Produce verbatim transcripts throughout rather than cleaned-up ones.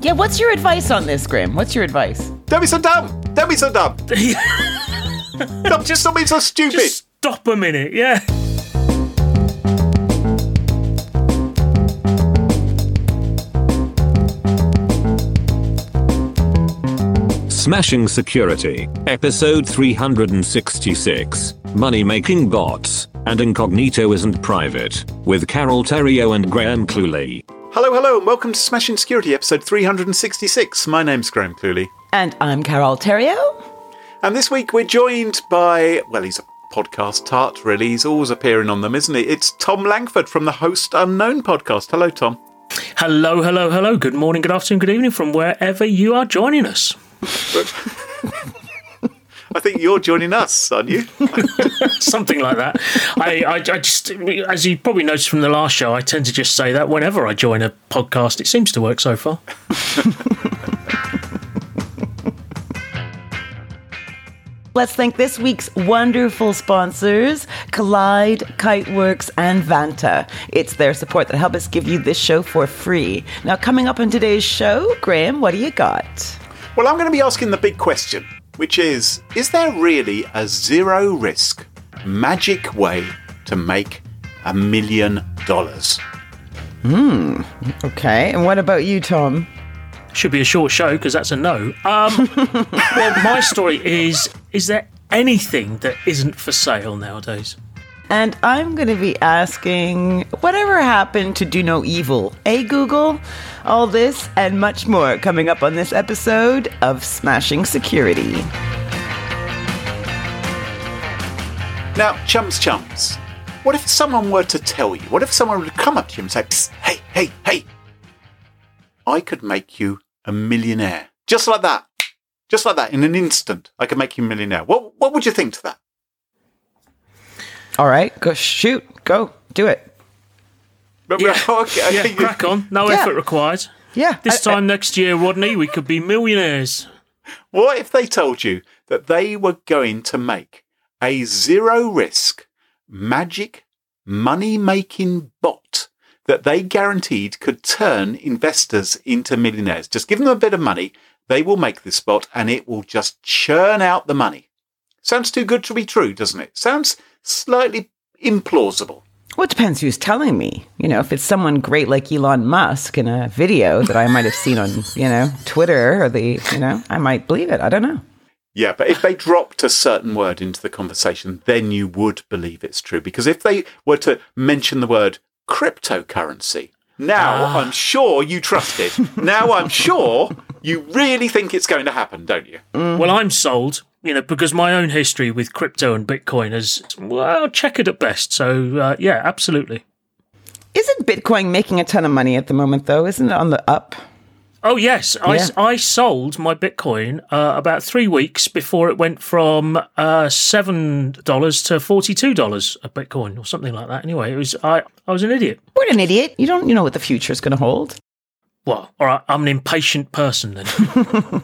Yeah, what's your advice on this, Graham? What's your advice? Don't be so dumb. Don't be so dumb. Stop, just stop being so stupid. Just stop a minute, yeah. Smashing Security, episode three hundred sixty-six, Money-Making Bots, and Incognito Isn't Private, with Carol Theriault and Graham Cluley. Hello, hello, and welcome to Smashing Security, episode three hundred sixty-six. My name's Graham Cluley. And I'm Carol Theriault. And this week we're joined by, well, he's a podcast tart, really. He's always appearing on them, isn't he? It's Tom Langford from the Host Unknown podcast. Hello, Tom. Hello, hello, hello. Good morning, good afternoon, good evening from wherever you are joining us. I think you're joining us, aren't you? Something like that. I, I, I just, as you probably noticed from the last show, I tend to just say that whenever I join a podcast. It seems to work so far. Let's thank this week's wonderful sponsors, Collide, Kiteworks, and Vanta. It's their support that helps us give you this show for free. Now, coming up on today's show, Graham, what do you got? Well, I'm going to be asking the big question, which is, is there really a zero-risk, magic way to make a million dollars? Hmm, okay. And what about you, Tom? Should be a short show because that's a no. Um, well, my story is, is there anything that isn't for sale nowadays? And I'm going to be asking, whatever happened to Do No Evil? Eh, Google? All this and much more coming up on this episode of Smashing Security. Now, chums, chums, what if someone were to tell you, what if someone would come up to you and say, Psst, hey, hey, hey, I could make you a millionaire. Just like that. Just like that. In an instant, I could make you a millionaire. What, what would you think to that? All right, go shoot, go, do it. Yeah, okay. yeah crack on. No Yeah. effort required. Yeah. This I- I- time next year, Rodney, we could be millionaires. What if they told you that they were going to make a zero-risk, magic, money-making bot that they guaranteed could turn investors into millionaires? Just give them a bit of money, they will make this bot, and it will just churn out the money. Sounds too good to be true, doesn't it? Sounds slightly implausible. Well, it depends who's telling me. You know, if it's someone great like Elon Musk in a video that I might have seen on, you know, Twitter or the, you know, I might believe it. I don't know. Yeah, but if they dropped a certain word into the conversation, then you would believe it's true. Because if they were to mention the word cryptocurrency, now Ah. I'm sure you trust it. Now I'm sure you really think it's going to happen, don't you? Well, I'm sold, you know, because my own history with crypto and Bitcoin is, well, checkered at best. So, uh, yeah, absolutely. Isn't Bitcoin making a ton of money at the moment, though? Isn't it on the up? Oh, yes. I, Yeah. I sold my Bitcoin uh, about three weeks before it went from uh, seven dollars to forty-two dollars a Bitcoin or something like that. Anyway, it was I, I was an idiot. What an idiot. You don't you know what the future is going to hold. Well, all right, I'm an impatient person then.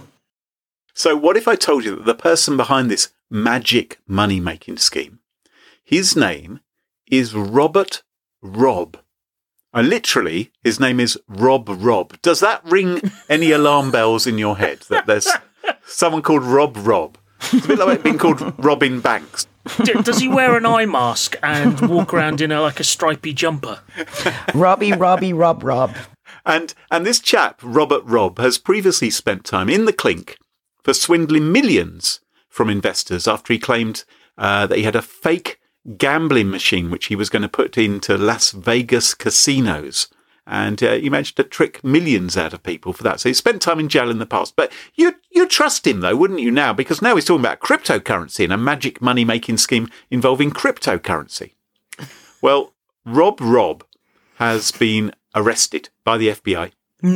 So what if I told you that the person behind this magic money-making scheme, his name is Robert Robb. And literally, his name is Rob Robb. Does that ring any alarm bells in your head that there's someone called Rob Robb? It's a bit like being called Robin Banks. D- Does he wear an eye mask and walk around in a, like a stripy jumper? Robbie, Robbie, Rob, Rob. And and this chap, Robert Robb, has previously spent time in the clink for swindling millions from investors after he claimed uh, that he had a fake gambling machine which he was going to put into Las Vegas casinos. And uh, he managed to trick millions out of people for that. So he spent time in jail in the past. But you you trust him, though, wouldn't you, now? Because now he's talking about cryptocurrency and a magic money-making scheme involving cryptocurrency. Well, Rob Robb has been arrested by the F B I.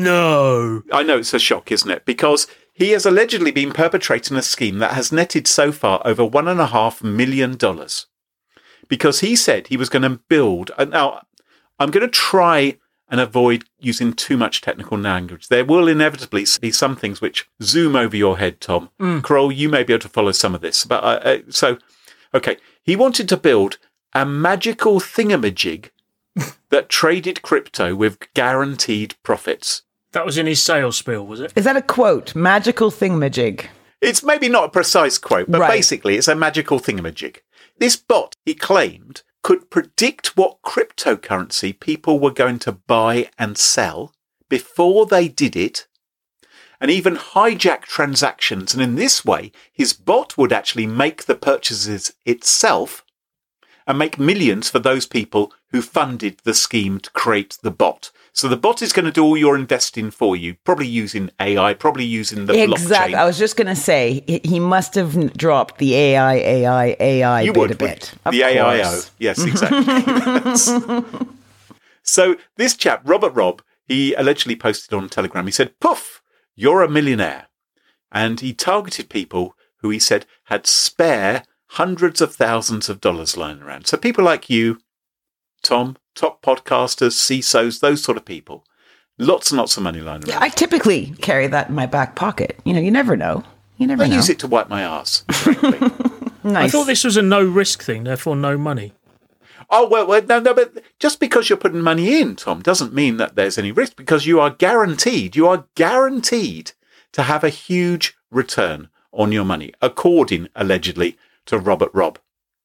No. I know it's a shock, isn't it? Because he has allegedly been perpetrating a scheme that has netted so far over one and a half million dollars. Because he said he was going to build. Uh, now, I'm going to try and avoid using too much technical language. There will inevitably be some things which zoom over your head, Tom. Mm. Kroll, you may be able to follow some of this. But uh, uh, so, okay, he wanted to build a magical thingamajig that traded crypto with guaranteed profits. That was in his sales spiel, was it? Is that a quote? Magical thingamajig. It's maybe not a precise quote, but Right. basically it's a magical thingamajig. This bot, he claimed, could predict what cryptocurrency people were going to buy and sell before they did it, and even hijack transactions. And in this way, his bot would actually make the purchases itself and make millions for those people who funded the scheme to create the bot. So the bot is going to do all your investing for you, probably using A I, probably using the Exactly. blockchain. I was just going to say, he- he must have dropped the A I, A I, A I You bit would, a bit. the Of A I O. course. Yes, exactly. So this chap, Robert Robb, he allegedly posted on Telegram, he said, poof, you're a millionaire. And he targeted people who he said had spare hundreds of thousands of dollars lying around. So people like you, Tom, top podcasters, C I S Os, those sort of people. Lots and lots of money lying around. I typically carry that in my back pocket. You know, you never know. You never I know. use it to wipe my arse, frankly. Nice. I thought this was a no risk thing, therefore no money. Oh, well, well, no, no, but just because you're putting money in, Tom, doesn't mean that there's any risk, because you are guaranteed, you are guaranteed to have a huge return on your money, according, allegedly, to Robert Robb.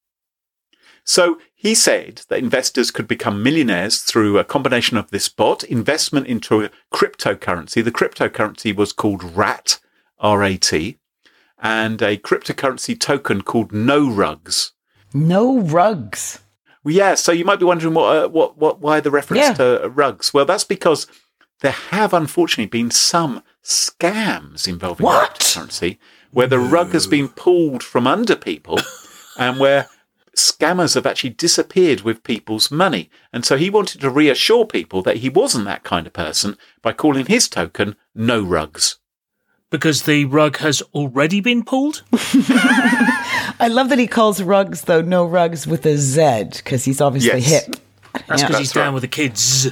So he said that investors could become millionaires through a combination of this bot, investment into a cryptocurrency. The cryptocurrency was called R A T, R A T, and a cryptocurrency token called No Rugs. No rugs. Well, yeah, so you might be wondering what, uh, what, what, why the reference Yeah. to uh, rugs. Well, that's because there have unfortunately been some scams involving What? cryptocurrency, where the rug has been pulled from under people, and where scammers have actually disappeared with people's money. And so he wanted to reassure people that he wasn't that kind of person by calling his token No Rugs. Because the rug has already been pulled? I love that he calls rugs, though, no rugs with a Z, because he's obviously Yes. hip. That's because Yeah. he's That's right. down with the kids.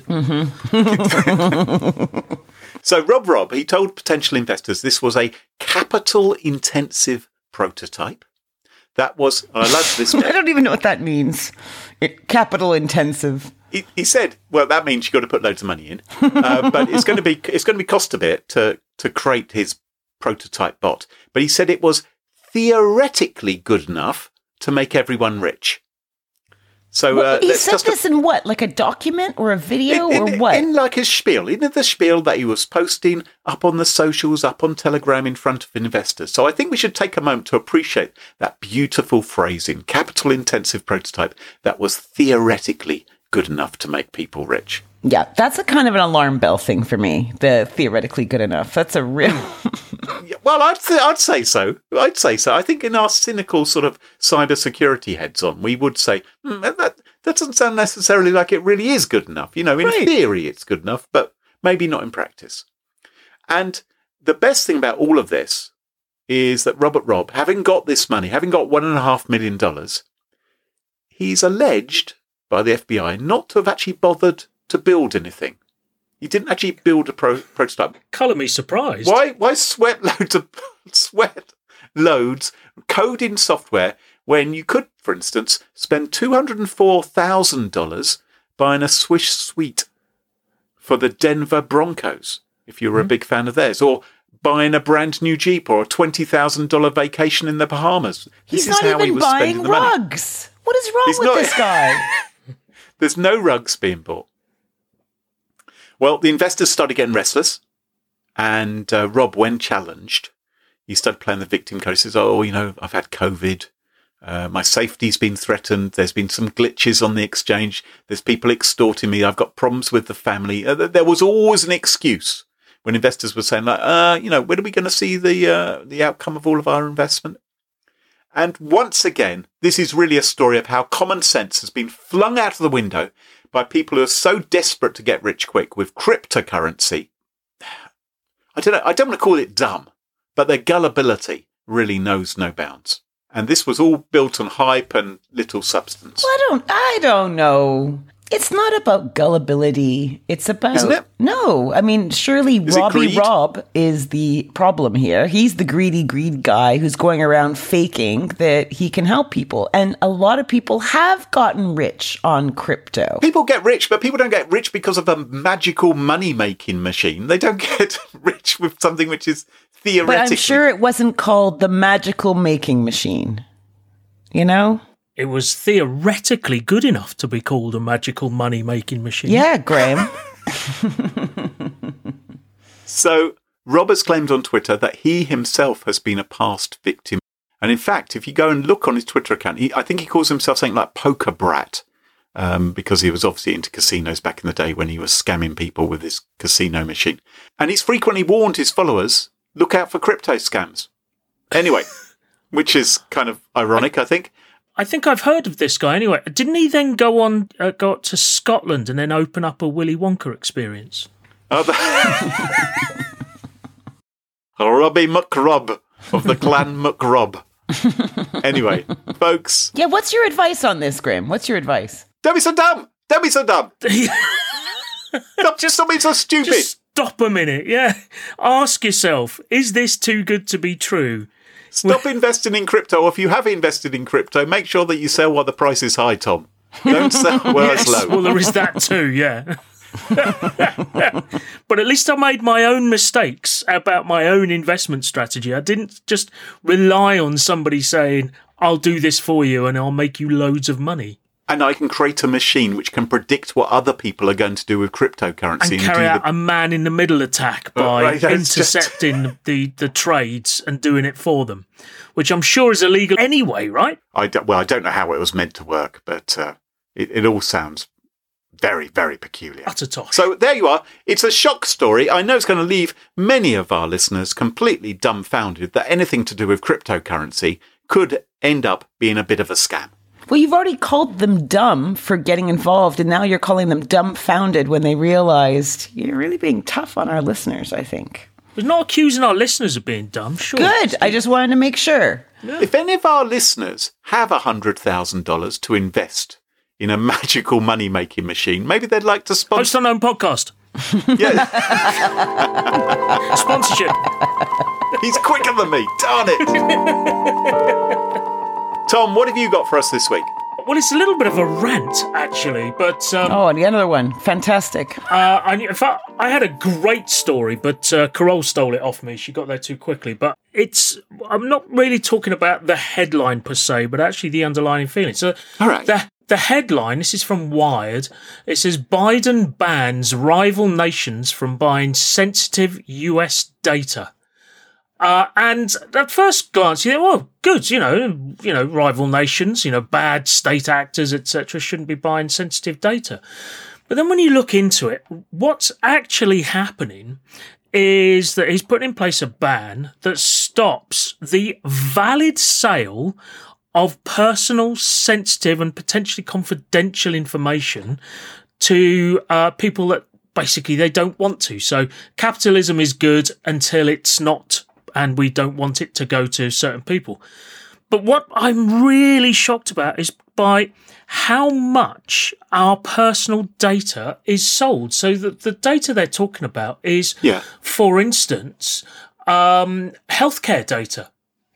So Rob Robb, he told potential investors this was a capital-intensive prototype. That was, and I love this I bit. don't even know what that means. It, capital intensive. He, he said, "Well, that means you've got to put loads of money in, uh, but it's going to be it's going to be cost a bit to to create his prototype bot." But he said it was theoretically good enough to make everyone rich. So Well, uh, he let's said just this in what? Like a document or a video in, or in- what? in like his spiel, in the spiel that he was posting up on the socials, up on Telegram in front of investors. So I think we should take a moment to appreciate that beautiful phrasing, capital intensive prototype that was theoretically good enough to make people rich. Yeah, that's a kind of an alarm bell thing for me. The theoretically good enough. That's a real. Yeah, well, I'd th- I'd say so. I'd say so. I think in our cynical sort of cybersecurity heads on, we would say hmm, that that doesn't sound necessarily like it really is good enough. You know, in Right. theory, it's good enough, but maybe not in practice. And the best thing about all of this is that Robert Robb, having got this money, having got one and a half million dollars, he's alleged by the F B I not to have actually bothered to build anything. He didn't actually build a pro- prototype. Colour me surprised. Why? Why sweat loads of sweat loads coding software when you could, for instance, spend two hundred and four thousand dollars buying a Swiss suite for the Denver Broncos, if you were a big fan of theirs, or buying a brand new Jeep or a twenty thousand dollar vacation in the Bahamas. He's This is not how he even was buying spending the money. rugs. What is wrong He's with not- this guy? There's no rugs being bought. Well, the investors started getting restless, and uh, Rob, when challenged, he started playing the victim card. He says, "Oh, you know, I've had COVID. Uh, my safety's been threatened. There's been some glitches on the exchange. There's people extorting me. I've got problems with the family." Uh, there was always an excuse when investors were saying, "Like, uh, you know, when are we going to see the uh, the outcome of all of our investment?" And once again, this is really a story of how common sense has been flung out of the window by people who are so desperate to get rich quick with cryptocurrency. I don't know, I don't want to call it dumb, but their gullibility really knows no bounds. And this was all built on hype and little substance. Well, I don't. I don't know. It's not about gullibility. It's about... Isn't it? No. I mean, surely Is it Robbie greed? Rob is the problem here. He's the greedy greed guy who's going around faking that he can help people. And a lot of people have gotten rich on crypto. People get rich, but people don't get rich because of a magical money-making machine. They don't get rich with something which is theoretically... But I'm sure it wasn't called the magical making machine. You know? It was theoretically good enough to be called a magical money-making machine. Yeah, Graham. So, Rob has claimed on Twitter that he himself has been a past victim. And in fact, if you go and look on his Twitter account, he, I think he calls himself something like Poker Brat, um, because he was obviously into casinos back in the day when he was scamming people with his casino machine. And he's frequently warned his followers, look out for crypto scams. Anyway, which is kind of ironic, I think. I think I've heard of this guy anyway. Didn't he then go on, uh, go to Scotland and then open up a Willy Wonka experience? Oh, the- Robbie McRob of the clan McRob. Anyway, folks. Yeah, what's your advice on this, Graham? What's your advice? Don't be so dumb. Don't be so dumb. Stop, just stop being so stupid. Just stop a minute, yeah. Ask yourself, is this too good to be true? Stop investing in crypto. Or if you have invested in crypto, make sure that you sell while the price is high, Tom. Don't sell while Yes, it's low. well, there is that too, yeah. But at least I made my own mistakes about my own investment strategy. I didn't just rely on somebody saying, I'll do this for you and I'll make you loads of money. And I can create a machine which can predict what other people are going to do with cryptocurrency. And carry do out the- a man-in-the-middle attack by right, that's just- intercepting the, the trades and doing it for them, which I'm sure is illegal anyway, right? I don't, well, I don't know how it was meant to work, but uh, it, it all sounds very, very peculiar. Utter tosh. So there you are. It's a shock story. I know it's going to leave many of our listeners completely dumbfounded that anything to do with cryptocurrency could end up being a bit of a scam. Well, you've already called them dumb for getting involved, and now you're calling them dumbfounded when they realized you're really being tough on our listeners, I think. We're not accusing our listeners of being dumb, sure. Good. I just wanted to make sure. If any of our listeners have one hundred thousand dollars to invest in a magical money-making machine, maybe they'd like to Host sponsor... on own podcast. Yeah, Sponsorship. he's quicker than me. Darn it. Tom, what have you got for us this week? Well, it's a little bit of a rant, actually, but... Um, Oh, and another one. Fantastic. Uh, I, in fact, I had a great story, but uh, Carole stole it off me. She got there too quickly. But it's, I'm not really talking about the headline per se, but actually the underlying feeling. So All right. the, the headline, this is from Wired, it says Biden bans rival nations from buying sensitive U S data. Uh, and at first glance, you think, well, good, you know, you know, rival nations, you know, bad state actors, et cetera, shouldn't be buying sensitive data. But then when you look into it, what's actually happening is that he's put in place a ban that stops the valid sale of personal, sensitive, and potentially confidential information to uh, people that basically they don't want to. So capitalism is good until it's not, and we don't want it to go to certain people. But what I'm really shocked about is by how much our personal data is sold. So the, the data they're talking about is, Yeah. for instance, um, healthcare data.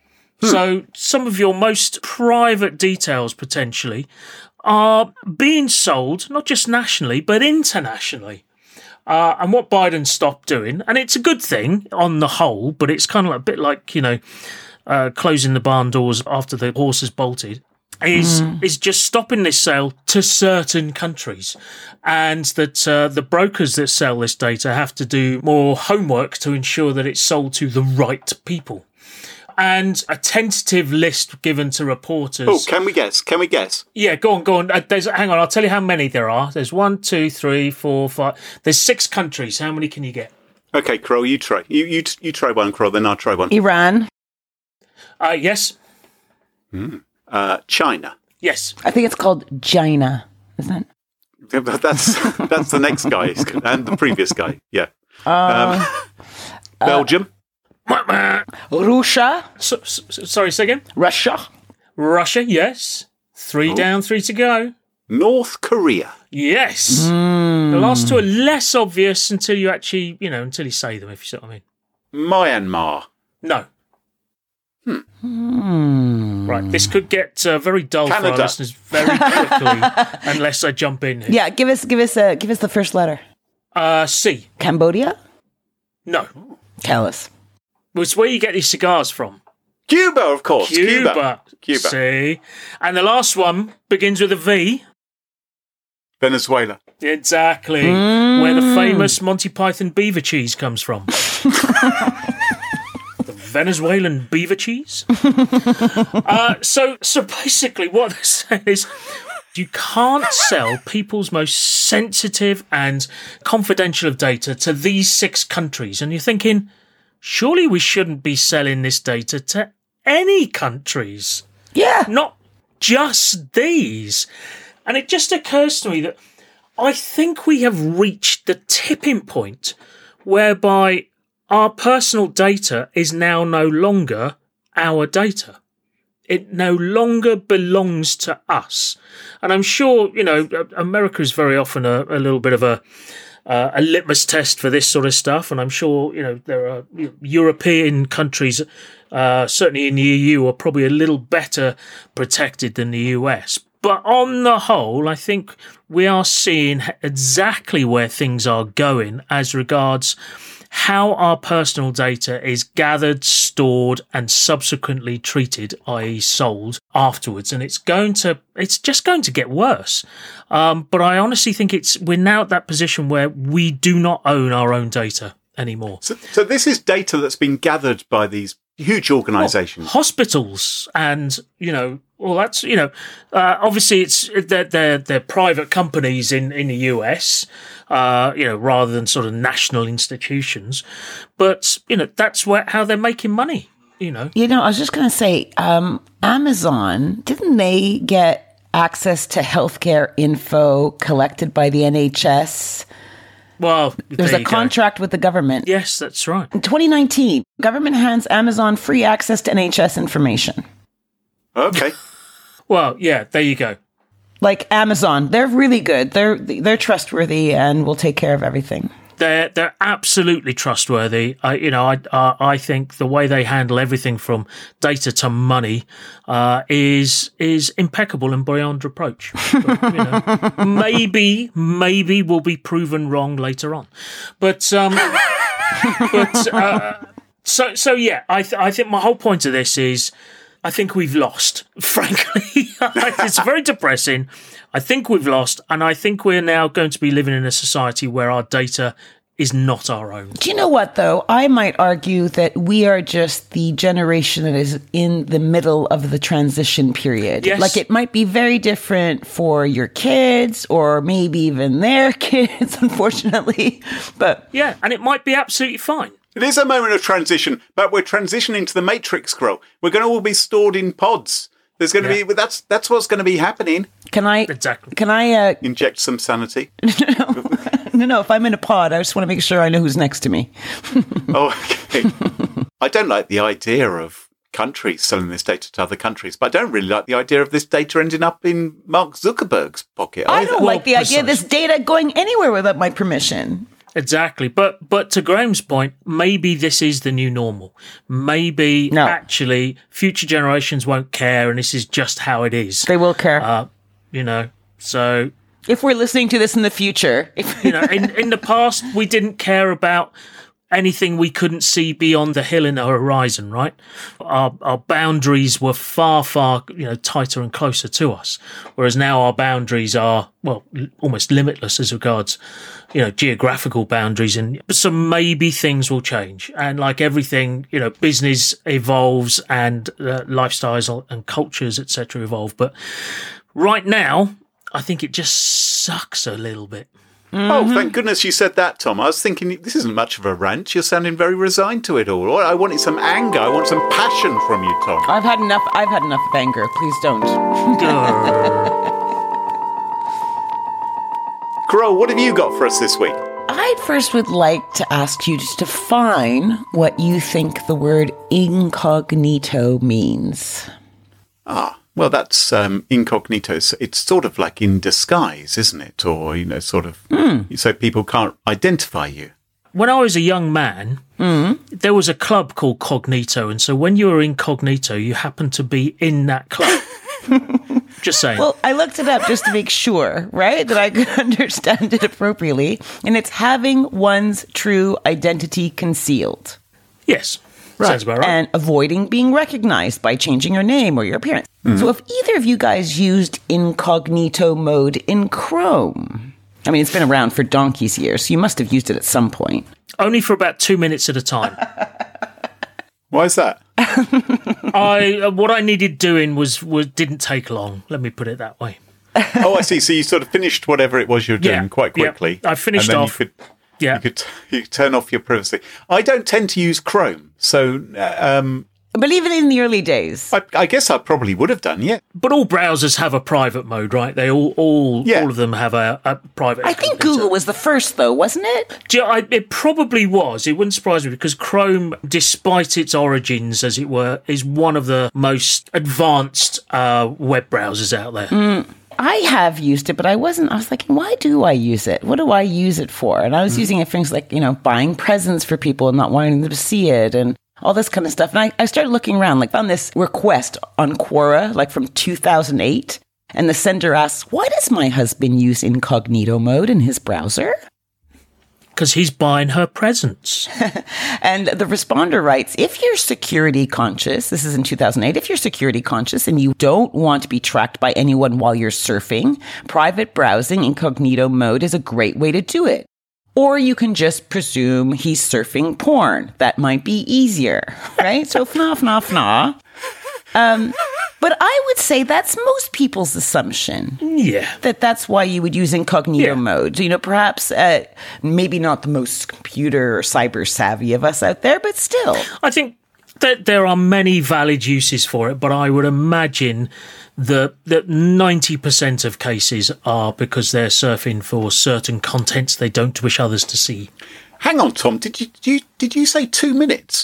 So some of your most private details potentially are being sold, not just nationally, but internationally. Uh, and what Biden stopped doing, and it's a good thing on the whole, but it's kind of like, a bit like, you know, uh, closing the barn doors after the horse has bolted, is mm. is just stopping this sale to certain countries. And that uh, the brokers that sell this data have to do more homework to ensure that it's sold to the right people. And a tentative list given to reporters. Oh, can we guess? Can we guess? Yeah, go on, go on. Uh, there's, hang on, I'll tell you how many there are. There's one, two, three, four, five. There's six countries. How many can you get? Okay, Carole, you try. You you you try one, Carole, then I'll try one. Iran. Uh, yes. Mm. Uh, China. Yes. I think it's called China, isn't it? That's that's the next guy and the previous guy. Yeah. Uh, um, Belgium. Russia. So, so, sorry, say again? Russia. Russia, yes. Three Oh. down, three to go. North Korea. Yes. Mm. The last two are less obvious until you actually, you know, until you say them, if you see what I mean. Myanmar. No. Hmm. Hmm. Right, this could get uh, very dull Canada. for our listeners very quickly unless I jump in here. Yeah, give us, give us, uh, give us the first letter. Uh, C. Cambodia? No. Tell us. It's where you get these cigars from. Cuba, of course. Cuba. Cuba. Cuba. See? And the last one begins with a V. Venezuela. Exactly. Mm. Where the famous Monty Python beaver cheese comes from. The Venezuelan beaver cheese. uh, so, so basically what they're saying is you can't sell people's most sensitive and confidential of data to these six countries. And you're thinking, surely we shouldn't be selling this data to any countries. Yeah. Not just these. And it just occurs to me that I think we have reached the tipping point whereby our personal data is now no longer our data. It no longer belongs to us. And I'm sure, you know, America is very often a, a little bit of a uh, a litmus test for this sort of stuff. And I'm sure, you know, there are European countries, uh, certainly in the E U, are probably a little better protected than the U S. But on the whole, I think we are seeing exactly where things are going as regards how our personal data is gathered, stored, and subsequently treated, that is sold afterwards. And it's going to, it's just going to get worse. Um, but I honestly think it's, we're now at that position where we do not own our own data anymore. So, so this is data that's been gathered by these huge organisations. Well, hospitals and, you know, well, that's, you know, uh, obviously it's, they're, they're, they're private companies in, in the U S, uh, you know, rather than sort of national institutions. But, you know, that's where, how they're making money, you know. You know, I was just going to say, um, Amazon, didn't they get access to healthcare info collected by the N H S? Well, there's there a contract go. with the government. Yes, that's right. In twenty nineteen, government hands Amazon free access to N H S information. Okay. Well, yeah, there you go. Like Amazon, they're really good. They're they're trustworthy and will take care of everything. They're they're absolutely trustworthy. I you know I uh, I think the way they handle everything from data to money uh, is is impeccable and beyond reproach. But, you know, maybe maybe will be proven wrong later on, but um, but uh, so so yeah. I th- I think my whole point of this is I think we've lost. Frankly, it's very depressing. I think we've lost, and I think we're now going to be living in a society where our data is not our own. Do you know what, though? I might argue that we are just the generation that is in the middle of the transition period. Yes. Like, it might be very different for your kids or maybe even their kids, unfortunately. But yeah, and it might be absolutely fine. It is a moment of transition, but we're transitioning to the Matrix, Grow. We're going to all be stored in pods. There's going to Yeah. be that's that's what's going to be happening. Can I? Exactly. Can I? Uh, Inject some sanity. no, no, no. If I'm in a pod, I just want to make sure I know who's next to me. Oh, okay. I don't like the idea of countries selling this data to other countries, but I don't really like the idea of this data ending up in Mark Zuckerberg's pocket I either. don't Well, like the idea of this data going anywhere without my permission. Exactly. But but to Graham's point, maybe this is the new normal. Maybe No. actually future generations won't care and this is just how it is. They will care. Uh, you know, so, if we're listening to this in the future. If, you know, in, in the past, we didn't care about anything we couldn't see beyond the hill in the horizon, right? Our our boundaries were far, far, you know, tighter and closer to us. Whereas now our boundaries are, well, l- almost limitless as regards, you know, geographical boundaries. And so maybe things will change. And like everything, you know, business evolves and uh, lifestyles and cultures, et cetera, evolve. But right now, I think it just sucks a little bit. Oh, thank goodness you said that, Tom. I was thinking, this isn't much of a rant. You're sounding very resigned to it all. I wanted some anger. I want some passion from you, Tom. I've had enough. I've had enough of anger. Please don't. Crow, what have you got for us this week? I first would like to ask you to define what you think the word incognito means. Ah, Well, that's um, incognito. So it's sort of like in disguise, isn't it? Or, you know, sort of, mm. so people can't identify you. When I was a young man, mm. there was a club called Cognito. And so when you were incognito, you happened to be in that club. Just saying. Well, I looked it up just to make sure, right, that I could understand it appropriately. And it's having one's true identity concealed. Yes. Right. Sounds about right. And avoiding being recognized by changing your name or your appearance. Mm. So if either of you guys used incognito mode in Chrome, I mean, it's been around for donkey's years, so you must have used it at some point. Only for about two minutes at a time. Why is that? I uh, what I needed doing was, was didn't take long. Let me put it that way. Oh, I see. So you sort of finished whatever it was you were doing yeah, quite quickly. Yeah. I finished and then off. You could, yeah. you could you could turn off your privacy. I don't tend to use Chrome, so um, but even in the early days, I, I guess I probably would have done. Yeah, but all browsers have a private mode, right? They all all yeah. all of them have a, a private. I think Google was the first, though, wasn't it? Yeah, I, it probably was. It wouldn't surprise me because Chrome, despite its origins, as it were, is one of the most advanced uh, web browsers out there. Mm. I have used it, but I wasn't, I was like, why do I use it? What do I use it for? And I was mm. using it for things like, you know, buying presents for people and not wanting them to see it and all this kind of stuff. And I, I started looking around, like found this request on Quora, like from two thousand eight. And the sender asks, why does my husband use incognito mode in his browser? Because he's buying her presents. And the responder writes, if you're security conscious, this is in two thousand eight, if you're security conscious and you don't want to be tracked by anyone while you're surfing, private browsing incognito mode is a great way to do it. Or you can just presume he's surfing porn. That might be easier, right? So fna, fna, fna. Um, but I would say that's most people's assumption. Yeah. That that's why you would use incognito yeah. mode. You know, perhaps uh, maybe not the most computer or cyber savvy of us out there, but still. I think that there are many valid uses for it, but I would imagine that that ninety percent of cases are because they're surfing for certain contents they don't wish others to see. Hang on, Tom. Did you, did you, did you say two minutes?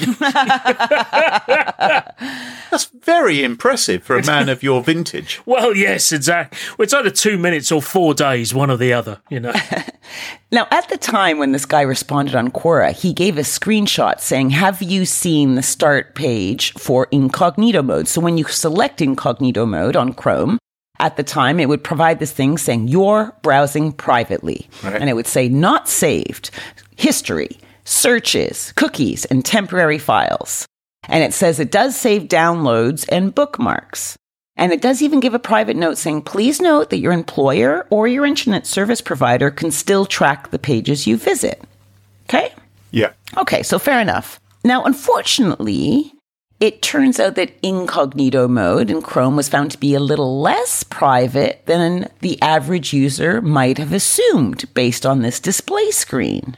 That's very impressive for a man of your vintage. Well, yes, exactly. Well, it's either two minutes or four days, one or the other, you know. Now, at the time when this guy responded on Quora, he gave a screenshot saying, have you seen the start page for incognito mode? So when you select incognito mode on Chrome, at the time, it would provide this thing saying, you're browsing privately. Right. And it would say, not saved, history, searches, cookies, and temporary files. And it says it does save downloads and bookmarks. And it does even give a private note saying, please note that your employer or your internet service provider can still track the pages you visit. Okay? Yeah. Okay, so fair enough. Now, unfortunately, it turns out that incognito mode in Chrome was found to be a little less private than the average user might have assumed based on this display screen.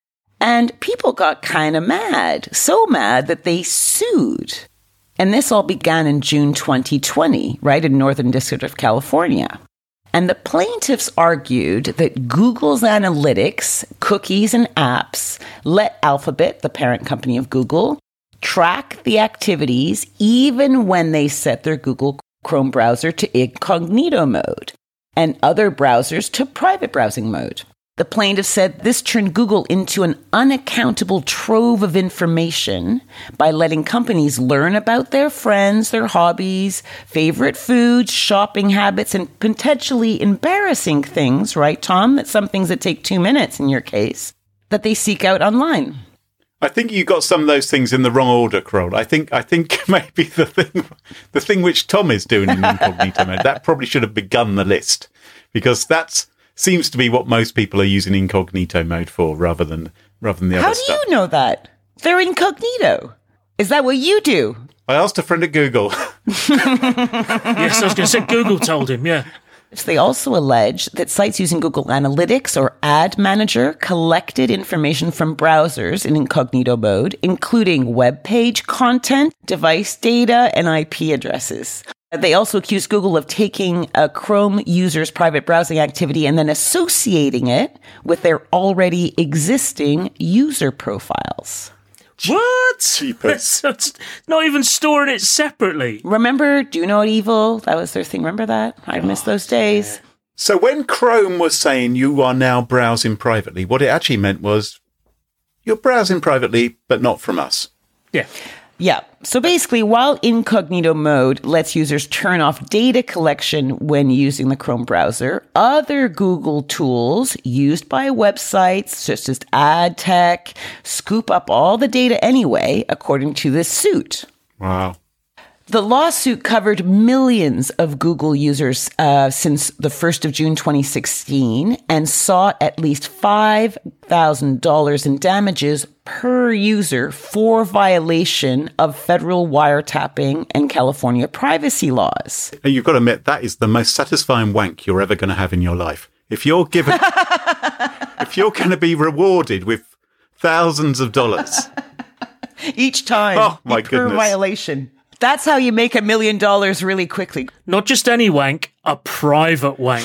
And people got kind of mad, so mad that they sued. And this all began in June twenty twenty, right, in Northern District of California. And the plaintiffs argued that Google's analytics, cookies, and apps let Alphabet, the parent company of Google, track the activities even when they set their Google Chrome browser to incognito mode and other browsers to private browsing mode. The plaintiff said this turned Google into an unaccountable trove of information by letting companies learn about their friends, their hobbies, favorite foods, shopping habits, and potentially embarrassing things, right, Tom? That some things that take two minutes in your case, that they seek out online. I think you got some of those things in the wrong order, Carol. I think I think maybe the thing the thing which Tom is doing in incognito mode, that probably should have begun the list, because that's seems to be what most people are using incognito mode for, rather than rather than the How other stuff. How do you know that? They're incognito. Is that what you do? I asked a friend at Google. Yes, I was going to say Google told him, yeah. They also allege that sites using Google Analytics or Ad Manager collected information from browsers in incognito mode, including web page content, device data, and I P addresses. They also accused Google of taking a Chrome user's private browsing activity and then associating it with their already existing user profiles. What? Jeepers. That's not even storing it separately. Remember, do not evil? That was their thing. Remember that? I miss those days. So when Chrome was saying you are now browsing privately, what it actually meant was you're browsing privately, but not from us. Yeah. Yeah. So basically, while incognito mode lets users turn off data collection when using the Chrome browser, other Google tools used by websites such as AdTech scoop up all the data anyway, according to this suit. Wow. The lawsuit covered millions of Google users uh, since the first of June twenty sixteen and sought at least five thousand dollars in damages per user for violation of federal wiretapping and California privacy laws. And you've got to admit, that is the most satisfying wank you're ever going to have in your life. If you're given, if you're going to be rewarded with thousands of dollars. Each time. Oh, my per goodness. violation. That's how you make a million dollars really quickly. Not just any wank, a private wank.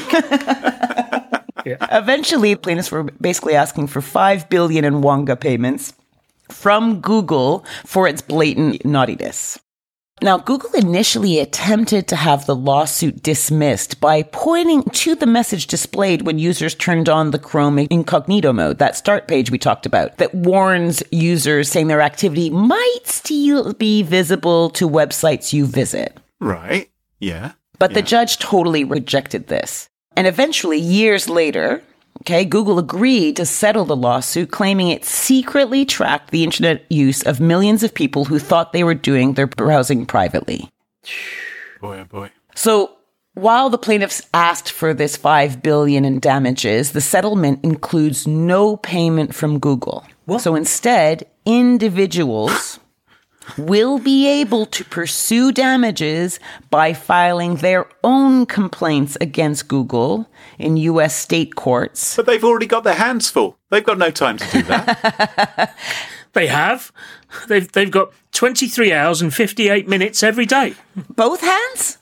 Eventually, plaintiffs were basically asking for five billion dollars in Wonga payments from Google for its blatant naughtiness. Now, Google initially attempted to have the lawsuit dismissed by pointing to the message displayed when users turned on the Chrome incognito mode, that start page we talked about, that warns users saying their activity might still be visible to websites you visit. Right. Yeah. But yeah. the judge totally rejected this. And eventually, years later, okay, Google agreed to settle the lawsuit, claiming it secretly tracked the internet use of millions of people who thought they were doing their browsing privately. Boy, oh boy. So while the plaintiffs asked for this five billion dollars in damages, the settlement includes no payment from Google. What? So instead, individuals will be able to pursue damages by filing their own complaints against Google in U S state courts. But they've already got their hands full. They've got no time to do that. They have. They've, they've got twenty-three hours and fifty-eight minutes every day. Both hands?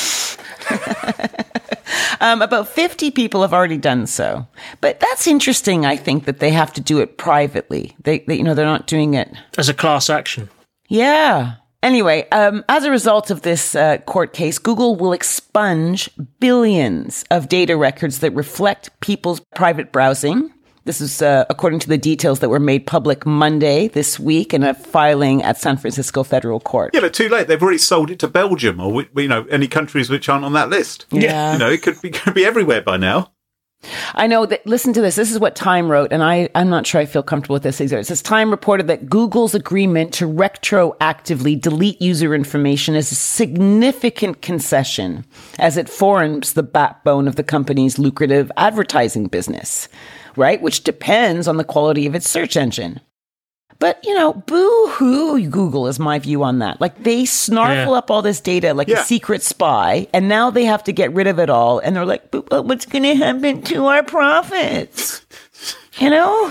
um, about fifty people have already done so. But that's interesting, I think, that they have to do it privately. They, they you know, they're not doing it As a class action. Yeah. Anyway, um, as a result of this uh, court case, Google will expunge billions of data records that reflect people's private browsing. This is uh, according to the details that were made public Monday this week in a filing at San Francisco Federal Court. Yeah, but too late. They've already sold it to Belgium or, you know, any countries which aren't on that list. Yeah. You know, it could be, could be everywhere by now. I know that, listen to this. This is what Time wrote, and I, I'm not sure I feel comfortable with this either. It says Time reported that Google's agreement to retroactively delete user information is a significant concession as it forms the backbone of the company's lucrative advertising business, right? Which depends on the quality of its search engine. But, you know, boo-hoo Google is my view on that. Like, they snarfle Yeah. up all this data like Yeah. a secret spy, and now they have to get rid of it all. And they're like, but, but what's going to happen to our profits? You know?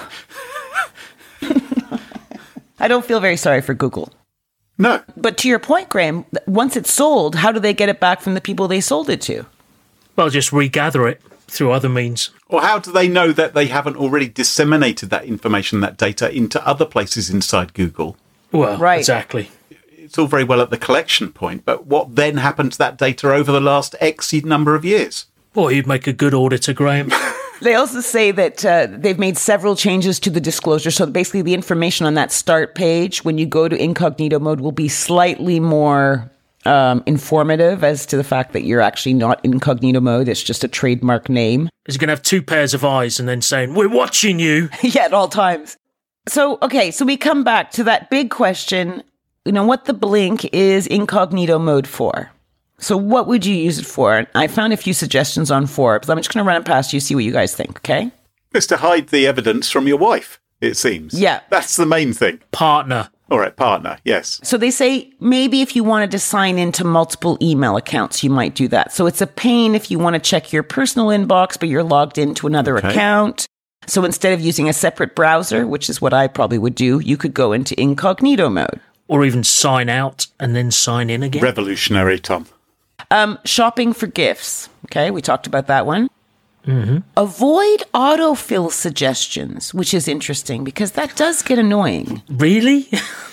I don't feel very sorry for Google. No. But to your point, Graham, once it's sold, how do they get it back from the people they sold it to? Well, just regather it through other means. Or how do they know that they haven't already disseminated that information, that data, into other places inside Google? Well, Right. exactly. It's all very well at the collection point, but what then happened to that data over the last X number of years? Well, you'd make a good auditor, Graham. They also say that uh, they've made several changes to the disclosure. So basically the information on that start page, when you go to incognito mode, will be slightly more um, informative as to the fact that you're actually not incognito mode. It's just a trademark name. Is he going to have two pairs of eyes and then saying, "We're watching you"? Yeah, at all times. So, okay, so we come back to that big question, you know, what the blink is incognito mode for. So what would you use it for? I found a few suggestions on Forbes. I'm just going to run it past you, see what you guys think, okay? It's to hide the evidence from your wife, it seems. Yeah. That's the main thing. Partner. All right, partner, yes. So they say maybe if you wanted to sign into multiple email accounts, you might do that. So it's a pain if you want to check your personal inbox, but you're logged into another Okay. account. So instead of using a separate browser, which is what I probably would do, you could go into incognito mode. Or even sign out and then sign in again. Revolutionary, Tom. Um, shopping for gifts. Okay, we talked about that one. Mm-hmm. Avoid autofill suggestions, which is interesting because that does get annoying. Really?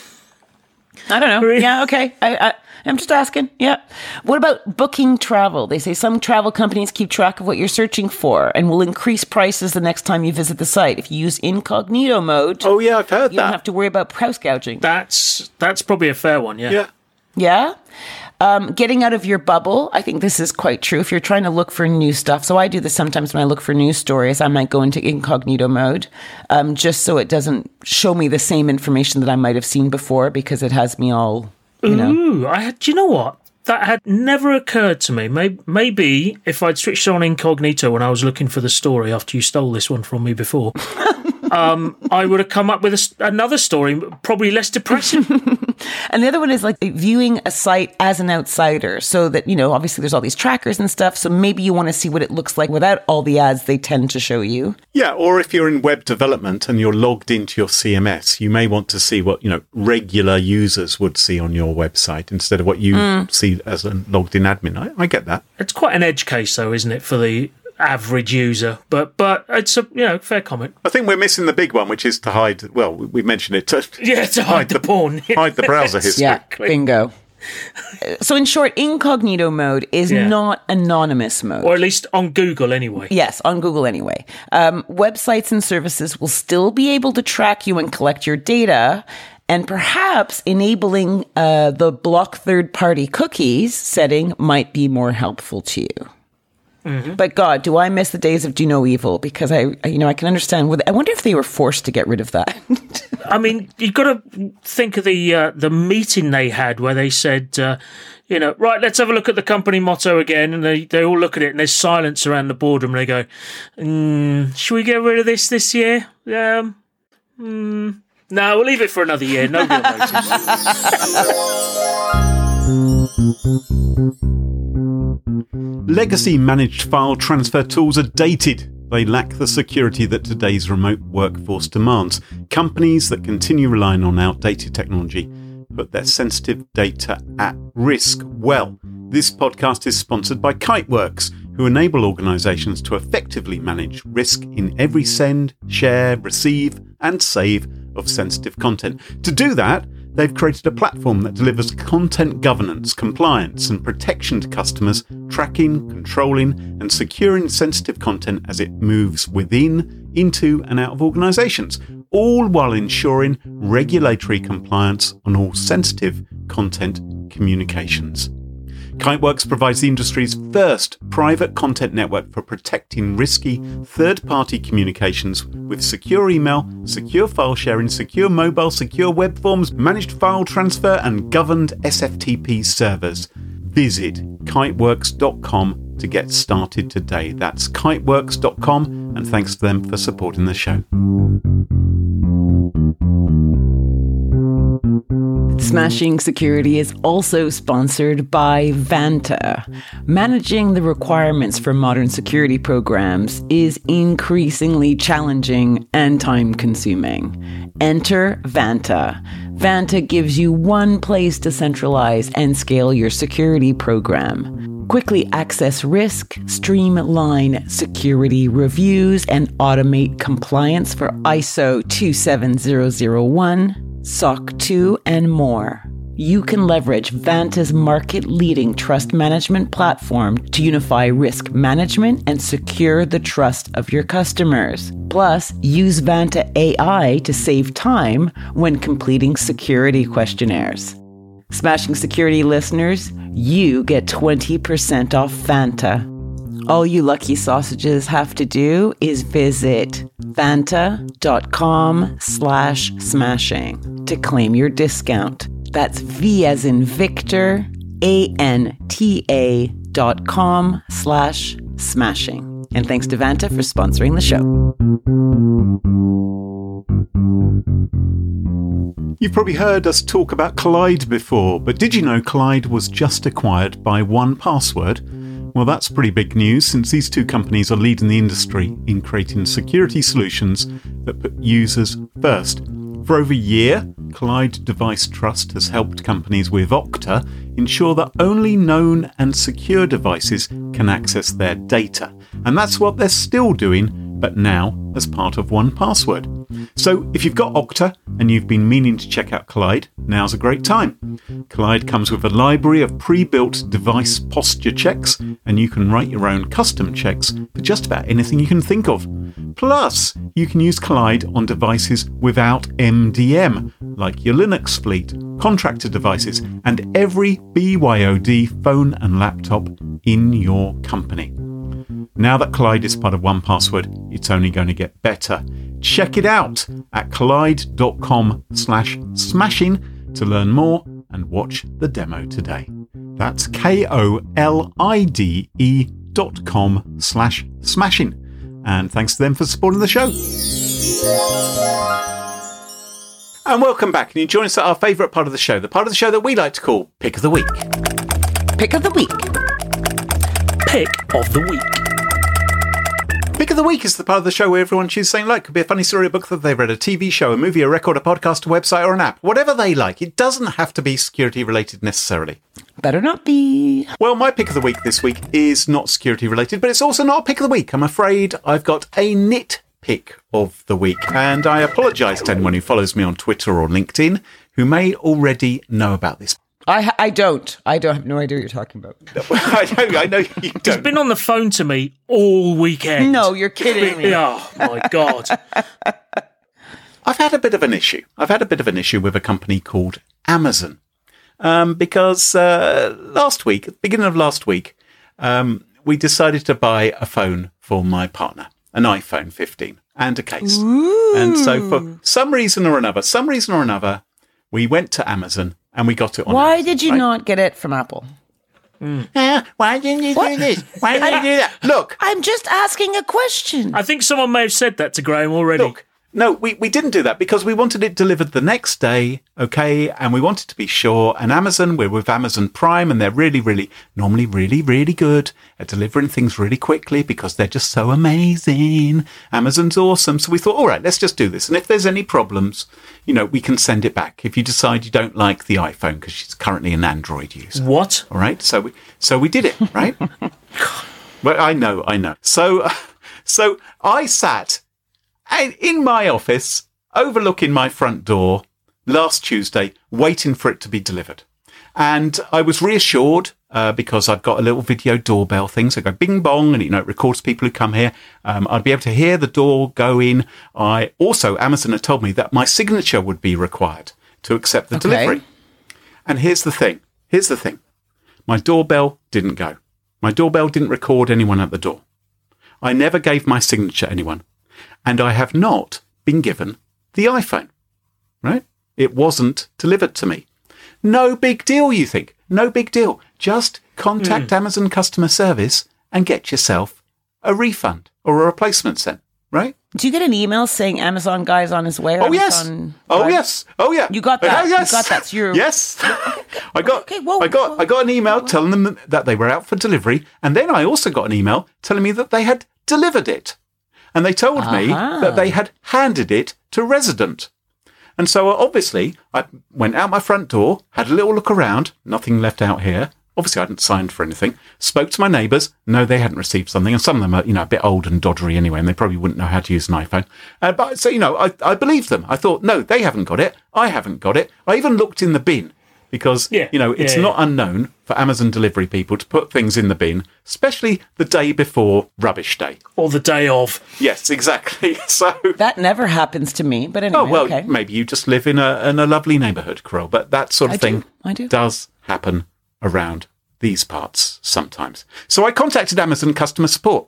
I don't know. Really? Yeah, okay. I, I, I'm just asking. Yeah. What about booking travel? They say some travel companies keep track of what you're searching for and will increase prices the next time you visit the site. If you use incognito mode, oh yeah, I've heard you that. don't have to worry about price gouging. That's that's probably a fair one. Yeah. Yeah. Yeah. Um, getting out of your bubble. I think this is quite true. If you're trying to look for new stuff. So I do this sometimes when I look for news stories. I might go into incognito mode um, just so it doesn't show me the same information that I might have seen before because it has me all, you know. Ooh, I had, do you know what? That had never occurred to me. Maybe, maybe if I'd switched on incognito when I was looking for the story after you stole this one from me before, um, I would have come up with a, another story, probably less depressing. And the other one is like viewing a site as an outsider so that, you know, obviously there's all these trackers and stuff. So maybe you want to see what it looks like without all the ads they tend to show you. Yeah, or if you're in web development and you're logged into your C M S, you may want to see what, you know, regular users would see on your website instead of what you mm. see as a logged in admin. I, I get that. It's quite an edge case, though, isn't it, for the average user? But but it's a, you know, fair comment. I think we're missing the big one, which is to hide, well, we mentioned it. To, yeah, to hide, hide the, the porn. Hide the browser history. Yeah, bingo. So in short, incognito mode is yeah. not anonymous mode. Or at least on Google anyway. Yes, on Google anyway. Um, websites and services will still be able to track you and collect your data, and perhaps enabling uh, the block third-party cookies setting might be more helpful to you. Mm-hmm. But God, do I miss the days of do no evil? Because I, you know, I can understand. With, I wonder if they were forced to get rid of that. I mean, you've got to think of the uh, the meeting they had where they said, uh, you know, right, let's have a look at the company motto again. And they, they all look at it and there's silence around the boardroom. And they go, mm, should we get rid of this this year? Um, mm, no, we'll leave it for another year. No real notice. Legacy managed file transfer tools are dated. They lack the security that today's remote workforce demands. Companies that continue relying on outdated technology put their sensitive data at risk. Well, this podcast is sponsored by Kiteworks, who enable organizations to effectively manage risk in every send, share, receive, and save of sensitive content. To do that, they've created a platform that delivers content governance, compliance, and protection to customers, tracking, controlling, and securing sensitive content as it moves within, into, and out of organizations, all while ensuring regulatory compliance on all sensitive content communications. Kiteworks provides the industry's first private content network for protecting risky third-party communications with secure email, secure file sharing, secure mobile, secure web forms, managed file transfer, and governed S F T P servers. Visit kiteworks dot com to get started today. That's kiteworks dot com, and thanks to them for supporting the show. Smashing Security is also sponsored by Vanta. Managing the requirements for modern security programs is increasingly challenging and time-consuming. Enter Vanta. Vanta gives you one place to centralize and scale your security program. Quickly access risk, streamline security reviews, and automate compliance for I S O two seven zero zero one, S O C two, and more. You can leverage Vanta's market-leading trust management platform to unify risk management and secure the trust of your customers. Plus, use Vanta A I to save time when completing security questionnaires. Smashing Security listeners, you get twenty percent off Vanta. All you lucky sausages have to do is visit vanta.com slash smashing to claim your discount. That's V as in Victor, A-N-T-A dot com slash smashing. And thanks to Vanta for sponsoring the show. You've probably heard us talk about Kolide before, but did you know Kolide was just acquired by one password? Well, that's pretty big news since these two companies are leading the industry in creating security solutions that put users first. For over a year, Kolide Device Trust has helped companies with Okta ensure that only known and secure devices can access their data. And that's what they're still doing, but now as part of one Password. So if you've got Okta and you've been meaning to check out Kolide, now's a great time. Kolide comes with a library of pre-built device posture checks, and you can write your own custom checks for just about anything you can think of. Plus, you can use Kolide on devices without M D M, like your Linux fleet, contractor devices, and every B Y O D phone and laptop in your company. Now that Kolide is part of one Password, it's only going to get better. Check it out at kolide.com slash smashing to learn more and watch the demo today. That's K-O-L-I-D-E dot com slash smashing. And thanks to them for supporting the show. And welcome back. And you join us at our favourite part of the show, the part of the show that we like to call Pick of the Week. Pick of the week. Pick of the week. Pick of the Week is the part of the show where everyone chooses something like. It could be a funny story, a book that they've read, a T V show, a movie, a record, a podcast, a website, or an app. Whatever they like. It doesn't have to be security related necessarily. Better not be. Well, my pick of the week this week is not security related, but it's also not a pick of the week. I'm afraid I've got a nit pick of the week. And I apologise to anyone who follows me on Twitter or LinkedIn who may already know about this. I I don't. I don't have no idea what you're talking about. I know, I know you don't. He's been on the phone to me all weekend. No, you're kidding me. Oh, my God. I've had a bit of an issue. I've had a bit of an issue with a company called Amazon. Um, because uh, last week, at the beginning of last week, um, we decided to buy a phone for my partner, an iPhone fifteen, and a case. Ooh. And so for some reason or another, some reason or another, we went to Amazon and we got it on Why Amazon, did you right? not get it from Apple? Mm. Uh, why didn't you What? do this? Why didn't you do that? Look, I'm just asking a question. I think someone may have said that to Graham already. look. No, we, we didn't do that because we wanted it delivered the next day, okay? And we wanted to be sure. And Amazon, we're with Amazon Prime, and they're really, really, normally really, really good at delivering things really quickly because they're just so amazing. Amazon's awesome. So we thought, all right, let's just do this. And if there's any problems, you know, we can send it back. If you decide you don't like the iPhone because she's currently an Android user. What? All right. So we, so we did it, right? Well, I know, I know. So, so I sat in my office, overlooking my front door last Tuesday, waiting for it to be delivered. And I was reassured uh, because I've got a little video doorbell thing. So I go bing bong and, you know, it records people who come here. Um, I'd be able to hear the door go in. I also, Amazon had told me that my signature would be required to accept the Okay. delivery. And here's the thing. Here's the thing. My doorbell didn't go. My doorbell didn't record anyone at the door. I never gave my signature to anyone. And I have not been given the iPhone, right? It wasn't delivered to me. No big deal, you think? No big deal. Just contact mm. Amazon customer service and get yourself a refund or a replacement sent, right? Do you get an email saying Amazon guy's on his way? Oh, yes. Amazon Oh, Prime? yes. Oh, yeah. You got that. Oh, yes. You got that. So you're... Yes. I got, Okay, whoa, I got, whoa, I got an email whoa. telling them that they were out for delivery. And then I also got an email telling me that they had delivered it. And they told uh-huh. me that they had handed it to resident. And so obviously I went out my front door, had a little look around, nothing left out here. Obviously I hadn't signed for anything. Spoke to my neighbours. No, they hadn't received something. And some of them are, you know, a bit old and doddery anyway, and they probably wouldn't know how to use an iPhone. Uh, but so, you know, I, I believed them. I thought, no, they haven't got it. I haven't got it. I even looked in the bin. Because, yeah, you know, it's yeah, not yeah. unknown for Amazon delivery people to put things in the bin, especially the day before rubbish day. Or the day of. Yes, exactly. So that never happens to me, but anyway, oh, well, okay. Maybe you just live in a in a lovely neighbourhood, Carol, but that sort of I thing do. I do. does happen around these parts sometimes. So I contacted Amazon customer support.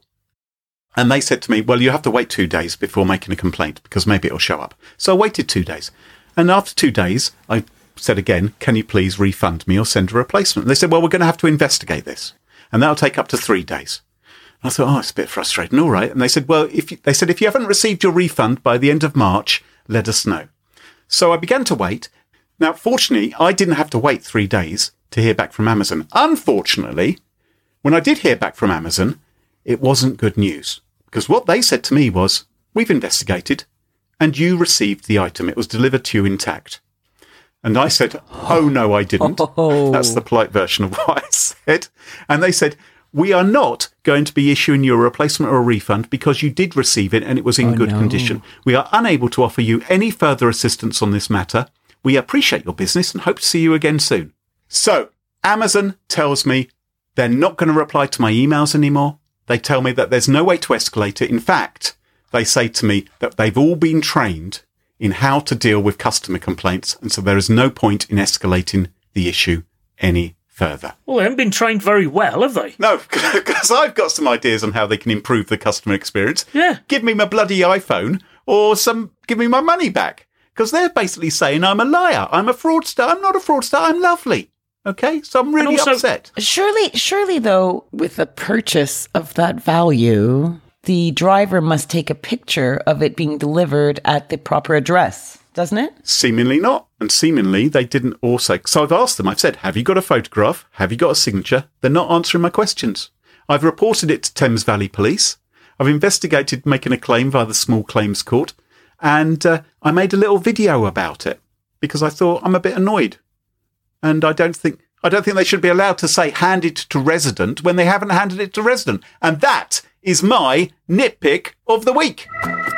And they said to me, well, you have to wait two days before making a complaint because maybe it'll show up. So I waited two days. And after two days, I said again, can you please refund me or send a replacement? And they said, well, we're going to have to investigate this. And that'll take up to three days. And I thought, oh, it's a bit frustrating. All right. And they said, well, if you, they said, if you haven't received your refund by the end of March, let us know. So I began to wait. Now, fortunately, I didn't have to wait three days to hear back from Amazon. Unfortunately, when I did hear back from Amazon, it wasn't good news. Because what they said to me was, we've investigated and you received the item. It was delivered to you intact. And I said, oh, no, I didn't. Oh. That's the polite version of what I said. And they said, we are not going to be issuing you a replacement or a refund because you did receive it and it was in Oh, good no. condition. We are unable to offer you any further assistance on this matter. We appreciate your business and hope to see you again soon. So, Amazon tells me they're not going to reply to my emails anymore. They tell me that there's no way to escalate it. In fact, they say to me that they've all been trained in how to deal with customer complaints, and so there is no point in escalating the issue any further. Well, they haven't been trained very well, have they? No, because I've got some ideas on how they can improve the customer experience. Yeah. Give me my bloody iPhone or some, give me my money back. Because they're basically saying I'm a liar. I'm a fraudster. I'm not a fraudster. I'm lovely. Okay? So I'm really also- upset. Surely, surely, though, with the purchase of that value, the driver must take a picture of it being delivered at the proper address, doesn't it? Seemingly not. And seemingly they didn't also. So I've asked them, I've said, have you got a photograph? Have you got a signature? They're not answering my questions. I've reported it to Thames Valley Police. I've investigated making a claim via the Small Claims Court. And uh, I made a little video about it because I thought I'm a bit annoyed. And I don't think I don't think they should be allowed to say hand it to resident when they haven't handed it to resident. And that is my nitpick of the week.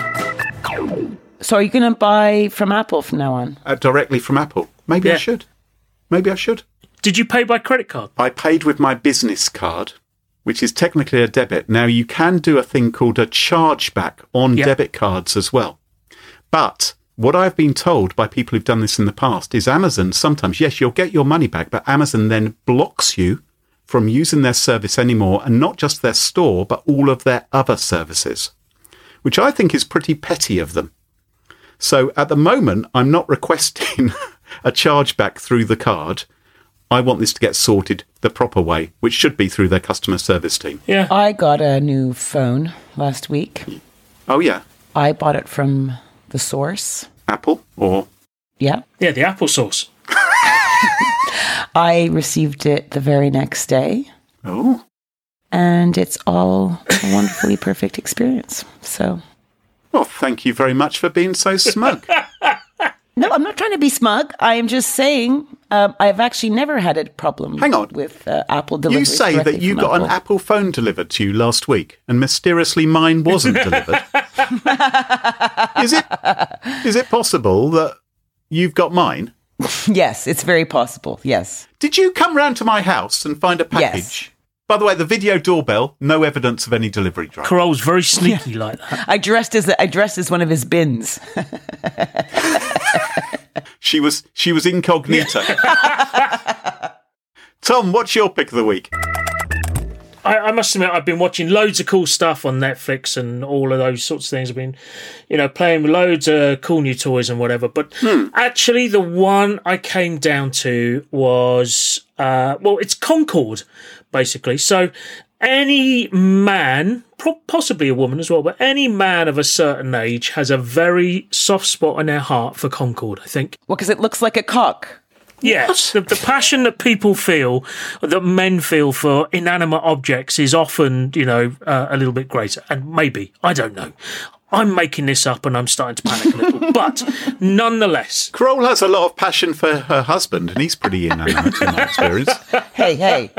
So are you going to buy from Apple from now on? Uh, directly from Apple. Maybe I Yeah. should. Maybe I should. Did you pay by credit card? I paid with my business card, which is technically a debit. Now, you can do a thing called a chargeback on Yeah. debit cards as well. But what I've been told by people who've done this in the past is Amazon sometimes, yes, you'll get your money back, but Amazon then blocks you from using their service anymore, and not just their store, but all of their other services, which I think is pretty petty of them. So at the moment, I'm not requesting a chargeback through the card. I want this to get sorted the proper way, which should be through their customer service team. Yeah. I got a new phone last week. Oh, yeah. I bought it from the source. Apple or... Yeah. Yeah, the Apple sauce. I received it the very next day, Oh, and it's all a wonderfully perfect experience. So, well, thank you very much for being so smug. no, I'm not trying to be smug. I am just saying um, I've actually never had a problem Hang on. with uh, Apple delivery. You say that you got an Apple phone delivered to you last week, and mysteriously mine wasn't delivered. Is it? Is it possible that you've got mine? Yes, it's very possible. Yes. Did you come round to my house and find a package? Yes. By the way, the video doorbell, no evidence of any delivery drive. Carol's very sneaky like that. I dressed as I dressed as one of his bins. She was she was incognito. Tom, what's your pick of the week? I, I must admit, I've been watching loads of cool stuff on Netflix and all of those sorts of things. I've been, you know, playing with loads of cool new toys and whatever. But actually, the one I came down to was, uh, well, it's Concord, basically. So any man, pro- possibly a woman as well, but any man of a certain age has a very soft spot in their heart for Concord, I think. Well, because it looks like a cock. Yes, the, the passion that people feel, that men feel for inanimate objects is often, you know, uh, a little bit greater. And maybe, I don't know. I'm making this up and I'm starting to panic a little. But nonetheless. Kroll has a lot of passion for her husband, and he's pretty inanimate in my experience. Hey, hey.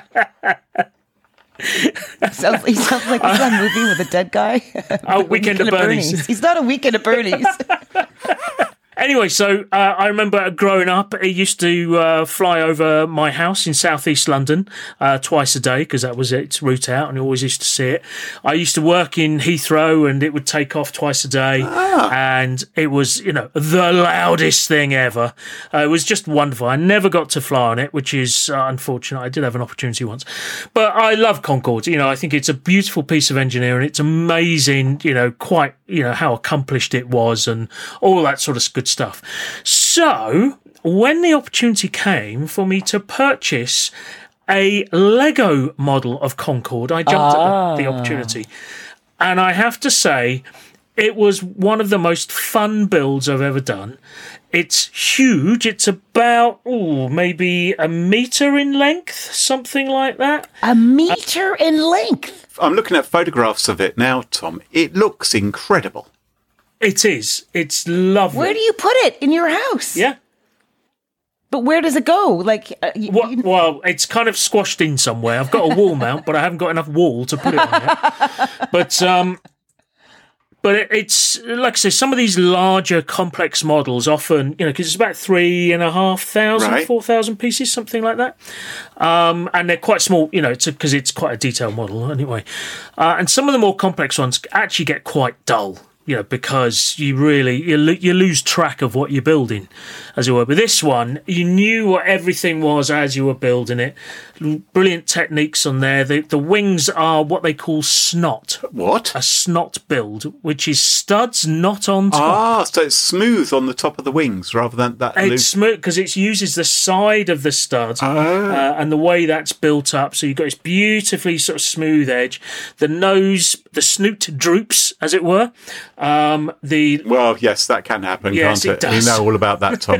He sounds, he sounds like he's on a movie with a dead guy. Oh, Weekend at Bernie's. He's not a Weekend at Bernie's. Anyway, so uh, I remember growing up, it used to uh, fly over my house in southeast London uh, twice a day because that was its route out, and I always used to see it. I used to work in Heathrow, and it would take off twice a day, Ah. and it was, you know, the loudest thing ever. Uh, it was just wonderful. I never got to fly on it, which is uh, unfortunate. I did have an opportunity once, but I love Concorde. You know, I think it's a beautiful piece of engineering. It's amazing, you know, quite, you know, how accomplished it was, and all that sort of good stuff. So when the opportunity came for me to purchase a Lego model of Concorde, I jumped Ah. at the, the opportunity. And I have to say, it was one of the most fun builds I've ever done. It's huge. It's about, ooh, maybe a metre in length, something like that. A meter in length. I'm looking at photographs of it now, Tom. It looks incredible. It is. It's lovely. Where do you put it? In your house? Yeah. But where does it go? Like, uh, y- What, you- well, it's kind of squashed in somewhere. I've got a wall mount, but I haven't got enough wall to put it on yet. But um, but it, it's like I say, some of these larger, complex models often, you know, because it's about three and a half thousand, Right. four thousand pieces, something like that. Um, and they're quite small, you know, it's because it's quite a detailed model anyway. Uh, and some of the more complex ones actually get quite dull. You know, because you really you, lo- you lose track of what you're building, as it were. But this one, you knew what everything was as you were building it. Brilliant techniques on there. The the wings are what they call snot, What? a snot build, which is studs not on top. Ah, so it's smooth on the top of the wings rather than that It's loose. smooth because it uses the side of the stud uh, and the way that's built up. So you've got this beautifully sort of smooth edge. The nose, the snoot droops, as it were. Um, the Well, yes, that can happen, Yes, can't it it? does. You know all about that, Tom.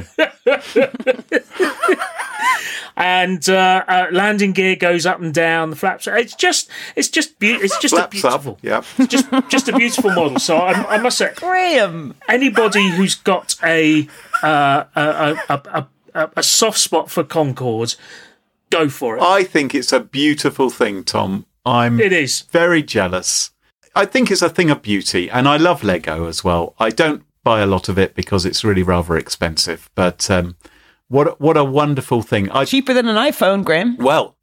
and uh, uh, landing gear goes up and down. The flaps. It's just, it's just, be- it's just a Flaps up. beautiful, Yeah. just, just a beautiful model. So I, I must say, Graham. anybody who's got a uh, a, a, a, a, a soft spot for Concorde, go for it. I think it's a beautiful thing, Tom. I'm It is. very jealous. I think it's a thing of beauty, and I love Lego as well. I don't buy a lot of it because it's really rather expensive, but um, what what a wonderful thing! I Cheaper than an iPhone, Graham. well,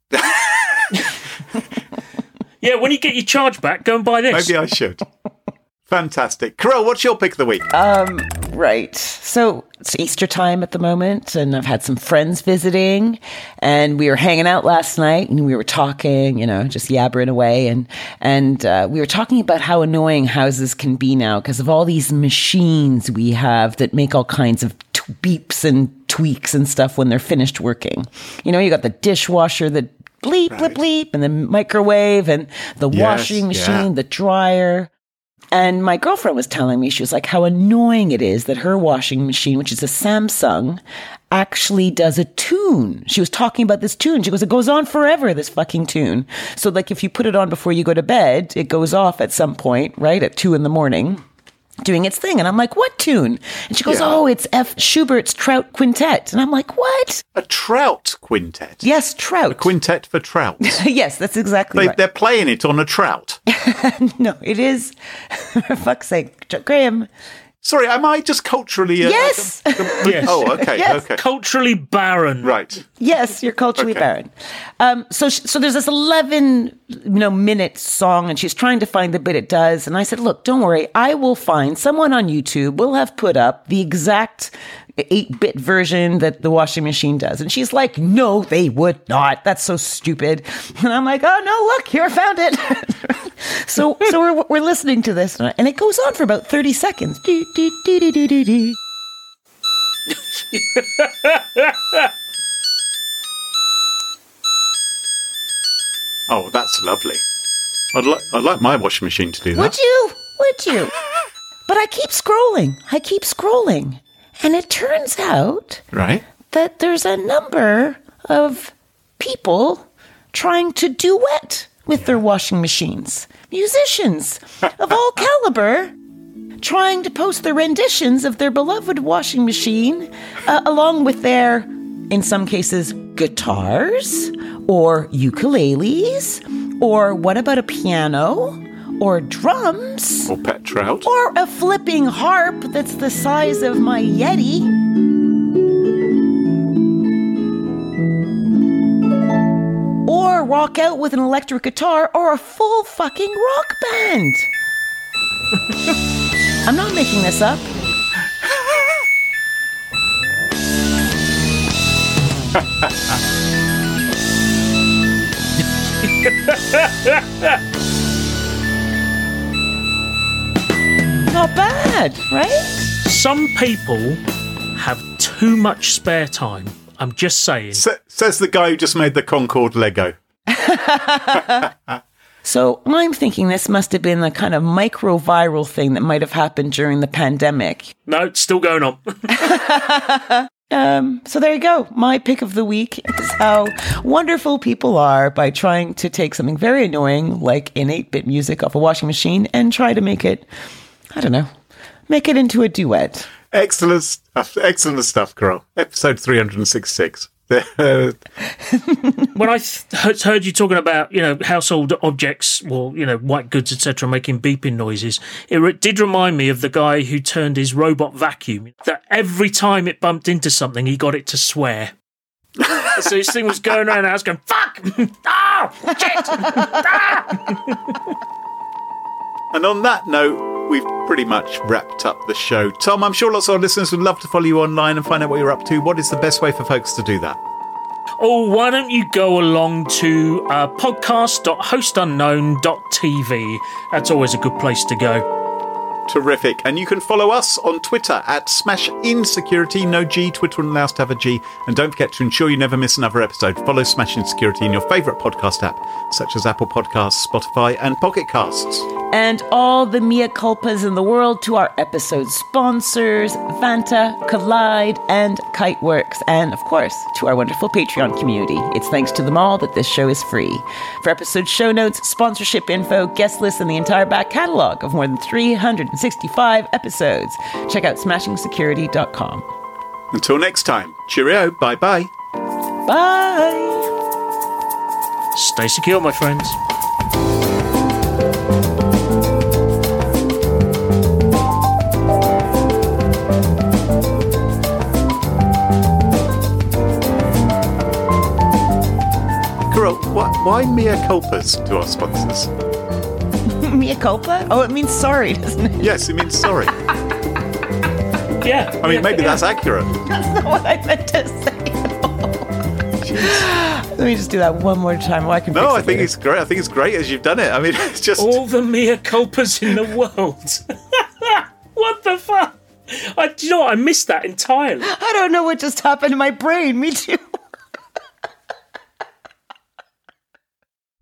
Yeah, when you get your charge back, go and buy this. maybe I should. Fantastic, Carell. What's your pick of the week? Right. So it's Easter time at the moment, and I've had some friends visiting, and we were hanging out last night, and we were talking, you know, just yabbering away, and and uh, we were talking about how annoying houses can be now because of all these machines we have that make all kinds of t- beeps and tweaks and stuff when they're finished working. You know, you got the dishwasher that bleep, bleep, bleep, and the microwave, and the Yes, washing machine, yeah. the dryer. And my girlfriend was telling me, she was like, how annoying it is that her washing machine, which is a Samsung, actually does a tune. She was talking about this tune. She goes, it goes on forever, this fucking tune. So like if you put it on before you go to bed, it goes off at some point, right? At two in the morning, doing its thing. And I'm like, what tune? And she goes, Yeah. oh, it's F. Schubert's Trout Quintet. And I'm like, what? A trout quintet. Yes, Trout. Quintet for trouts. Yes, that's exactly They, right. They're playing it on a trout. No, it is, for fuck's sake, Graham. Sorry, am I just culturally? Uh, Yes. Yes. Oh, okay, Yes. okay, Culturally barren. right. Yes, you're culturally Okay. barren. Um, so, sh- so there's this eleven, you know, minute song, and she's trying to find the bit it does. And I said, "Look, don't worry. I will find someone on YouTube. Will have put up the exact eight-bit version that the washing machine does." And she's like, "No, they would not. That's so stupid." And I'm like, "Oh no, look, here I found it." so, so we're we're listening to this, and it goes on for about thirty seconds. Do, do, do, do, do, do, do. Oh, that's lovely. I'd like I'd like my washing machine to do that. Would you? Would you? But I keep scrolling. I keep scrolling. And it turns out Right. that there's a number of people trying to duet with their washing machines. Musicians of all caliber trying to post their renditions of their beloved washing machine uh, along with their, in some cases, guitars or ukuleles, or what about a piano or drums? Or pet trout. Or a flipping harp that's the size of my Yeti. Or rock out with an electric guitar or a full fucking rock band. I'm not making this up. Not bad, right? Some people have too much spare time. I'm just saying. Sa- says the guy who just made the Concorde Lego. So I'm thinking this must have been a kind of micro-viral thing that might have happened during the pandemic. No, it's still going on. Um, so there you go. My pick of the week is how wonderful people are by trying to take something very annoying, like in eight-bit music off a washing machine, and try to make it, I don't know, make it into a duet. Excellent stuff. Excellent stuff, Carol. Episode three hundred sixty-six. When I th- heard you talking about, you know, household objects, or, you know, white goods, et cetera, making beeping noises, it re- did remind me of the guy who turned his robot vacuum, that every time it bumped into something, he got it to swear. So this thing was going around and I was going, fuck! Oh, shit! Ah! And on that note, we've pretty much wrapped up the show. Tom, I'm sure lots of our listeners would love to follow you online and find out what you're up to. What is the best way for folks to do that? Oh, why don't you go along to uh, podcast dot host unknown dot t v? That's always a good place to go. Terrific. And you can follow us on Twitter at SmashInSecurity. No G, Twitter wouldn't allow us to have a G. And don't forget to ensure you never miss another episode. Follow Smash In Security in your favourite podcast app, such as Apple Podcasts, Spotify and Pocket Casts. And all the mea culpas in the world to our episode sponsors, Vanta, Collide, and Kiteworks. And, of course, to our wonderful Patreon community. It's thanks to them all that this show is free. For episode show notes, sponsorship info, guest lists, and the entire back catalogue of more than three hundred sixty-five episodes, check out smashing security dot com. Until next time, cheerio, bye-bye. Bye! Stay secure, my friends. Carol, why, why mea culpas to our sponsors? Mea culpa? Oh, it means sorry, doesn't it? Yes, it means sorry. Yeah. I mean, yeah, maybe yeah. that's accurate. That's not what I meant to say at all. Let me just do that one more time. Well, I can No, fix I it think later. it's great. I think it's great as you've done it. I mean, it's just... All the mea culpas in the world. What the fuck? I, do you know what? I missed that entirely. I don't know what just happened to my brain. Me too.